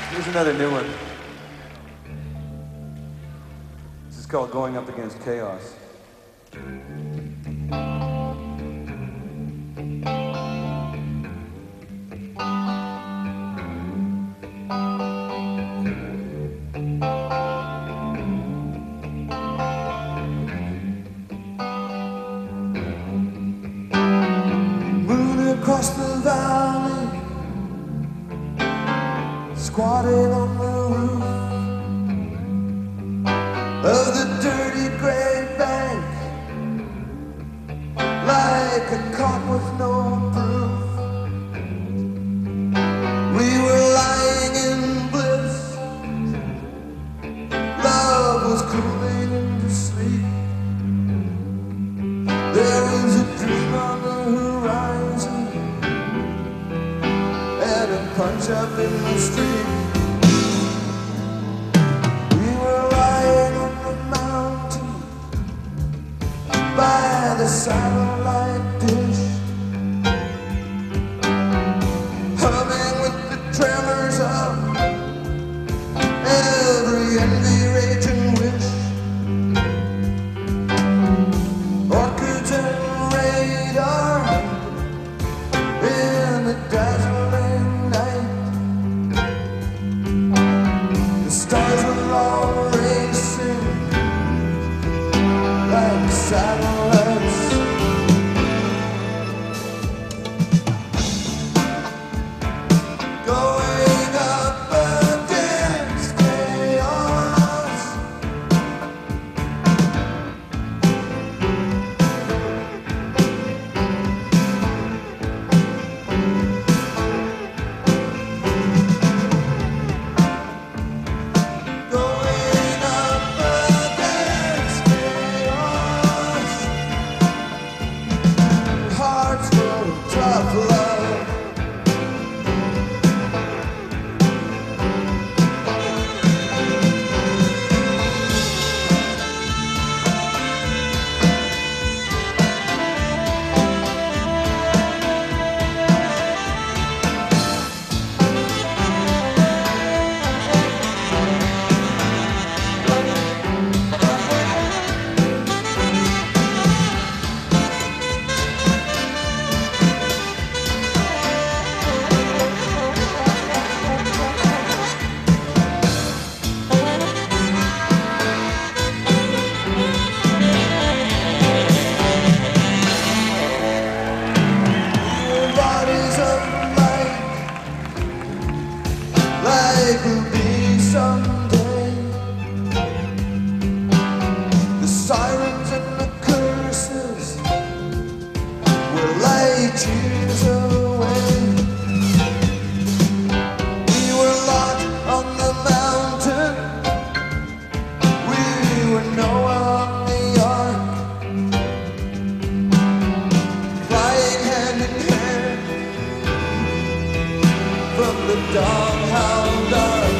Here's another new one. This is called Going Up Against Chaos. Moving across the valley, squatting on the roof of the dirty gray bank, like a cop with no proof. We were lying in bliss, love was cooling into sleep. There was a dream on the horizon and a punch up in the street. We were lying on the mountain by the satellite dish, humming with the tremors of every envy, rage and wish. Orchids and radar in the dazzling night. The stars were all racing like satellites. Going up against chaos. Going up against chaos. Hearts full of tough love. Bodies of light, like we'll be someday. The sirens and the curses will light years away. We were locked on the mountain, we were Noah on the ark, flying hand in hand from the doghouse dark.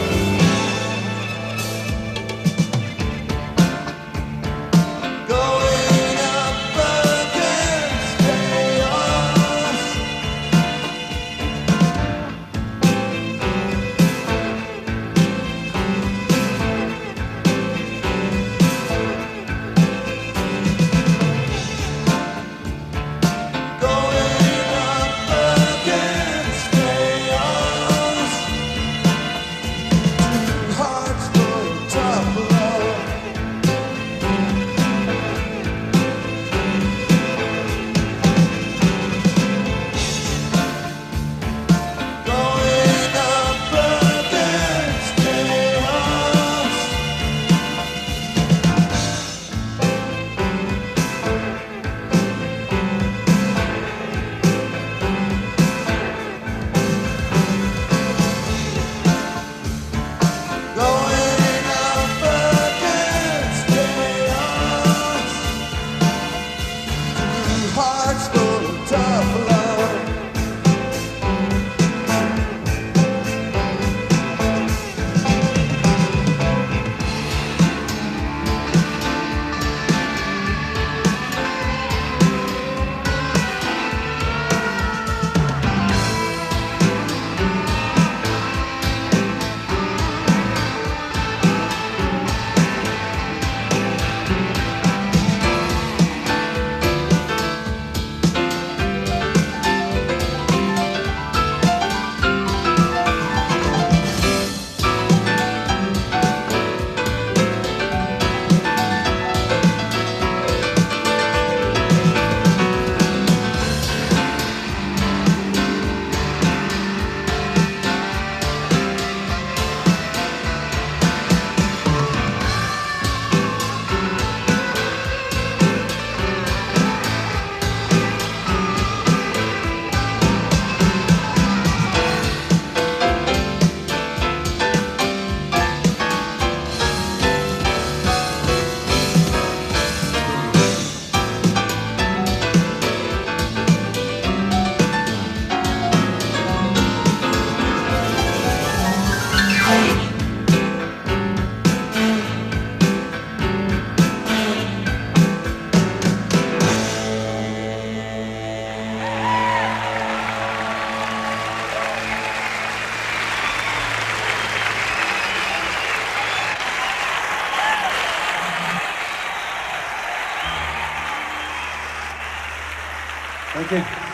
Thank you.